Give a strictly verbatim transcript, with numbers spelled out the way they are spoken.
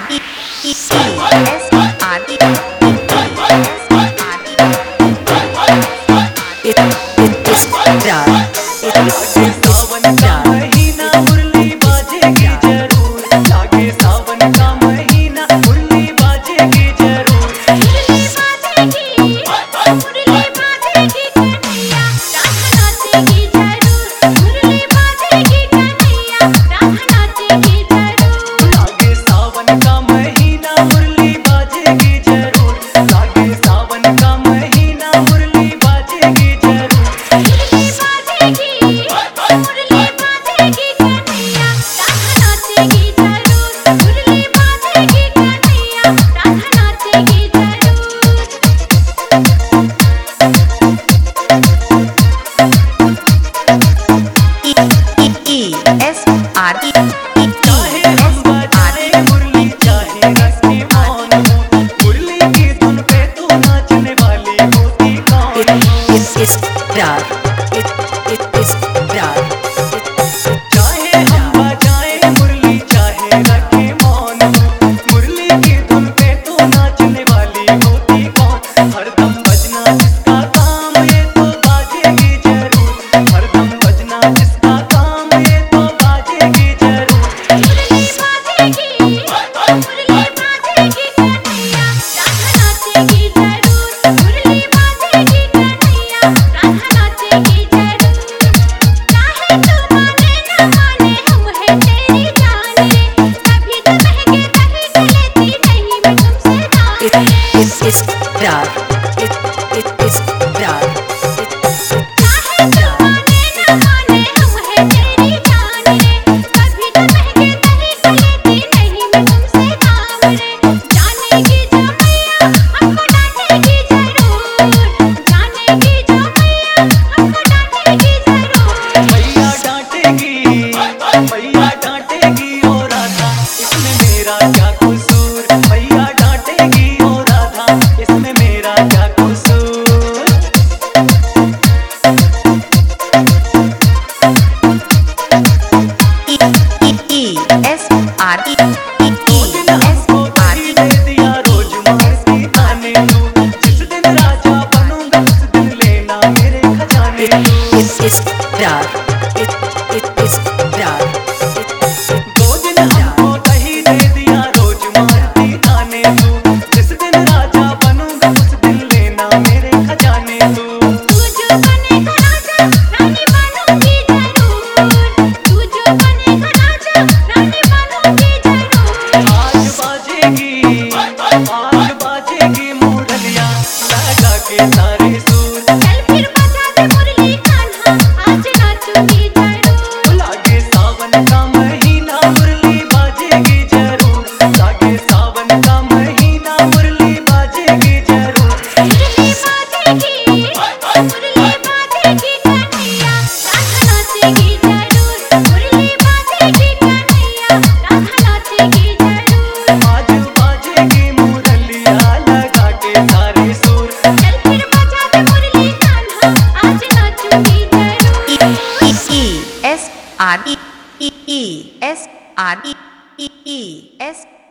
E E S R E It it is प्यार it is सावन का महीना मुरली बाजेगी जरूर, लागे सावन का महीना मुरली बाजेगी जरूर। मुरली बाजेगी मुरली बाजेगी कन्हैया राधा नाचेगी जरूर, मुरली बाजेगी कन्हैया राधा नाचेगी जरूर। लागे सावन का महीना मुरली बाजेगी जरूर, लागे सावन का महीना मुरली बाजेगी जरूर। मुरली बाजेगी मुरली बाजेगी कन्हैया राधा नाचेगी जरूर, मुरली बाजेगी कन्हैया राधा नाचेगी जरूर। E E E S R E E चाहे हम बजाए मुरली चाहे रस्सी मौन हो, मुरली की धुन पे तू नाचने वाली होती कौन It हो। it is प्यार it it is प्यार चाहे हम बजाए मुरली चाहे रखे मौन हो, मुरली की धुन पे तू नाचने वाली होती कौन। हरदम बजना जिसका काम ये तो बाजेगी जरूर, हरदम बजना जिसका काम ये तो बाजेगी जरूर। मुरली बाजेगी मुरली बाजेगी कन्हैया राधा नाचेगी जरूर, मुरली बाजेगी कन्हैया राधा नाचेगी जरूर। चाहे तू माने न माने हम है तेरी जान रे, कभी तो महके कहीं से लेती नहीं मैं तुमसे दाम it रे। it is प्यार it it is प्यार चाहे तू माने न माने हम है तेरी जान रे, कभी तो महके कहीं से लेती नहीं मैं तुमसे दाम रे। जानेगी जो मैया हमको डांटेगी जरूर, जानेगी जो मैया हमको डांटेगी जरूर। मैया डांटेगी मैया डांटेगी ओ राधा, इसमें मेरा क्या कसूर। मैया डांटेगी ओ राधा, इसमें मेरा क्या कसूर। E E E S R E E दो दिन S हमको R दही दे दिया रोज मारती ताने तू, जिस दिन राजा बनूंगा उस दिन लेना मेरे खजाने तू। it is प्यार it it is प्यार दो दिन हमको दही दे दिया रोज मारती ताने तू, जिस दिन राजा बनूंगा उस दिन लेना मेरे खजाने तू। तू जो बनेगा राजा रानी बनूंगी जरूर, तू जो बनेगा राजा रानी बनूंगी जरूर। आज बाजेगी आज बाजेगी मुरलिया लगा के सारे सूर। चल फिर बजा दे मुरली कान्हा आज नाचूंगी जरूर। लागे सावन का महीना मुरली बाजेगी जरूर, लागे सावन का महीना मुरली बाजेगी जरूर। मुरली बाजेगी मुरली बाजेगी कन्हैया राधा नाचेगी जरूर, मुरली बाजेगी कन्हैया राधा नाचेगी जरूर। आज बाजेगी मुरलिया लगा के सारे सूर। चल फिर बजा दे मुरली कान्हा आज नाचूंगी E जरूर। E E S R E E E S R E E E S